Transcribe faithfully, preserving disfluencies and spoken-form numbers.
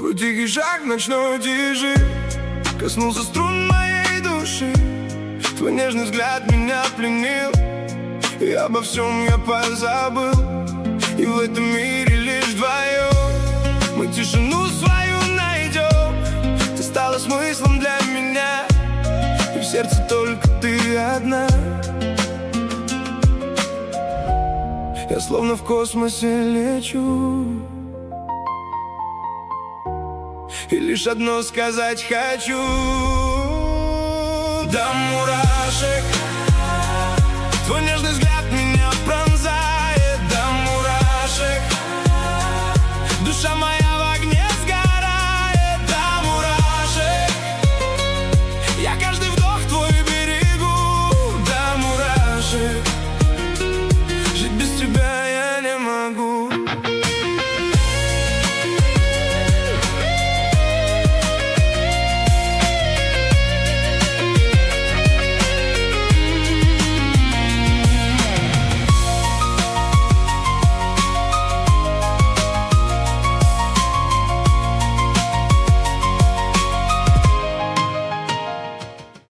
Твой тихий шаг, ночной дежи коснулся струн моей души. Твой нежный взгляд меня пленил, и обо всем я позабыл. И в этом мире лишь вдвоем мы тишину свою найдем. Ты стала смыслом для меня, и в сердце только ты одна. Я словно в космосе лечу, и лишь одно сказать хочу. До мурашек твой нежный взгляд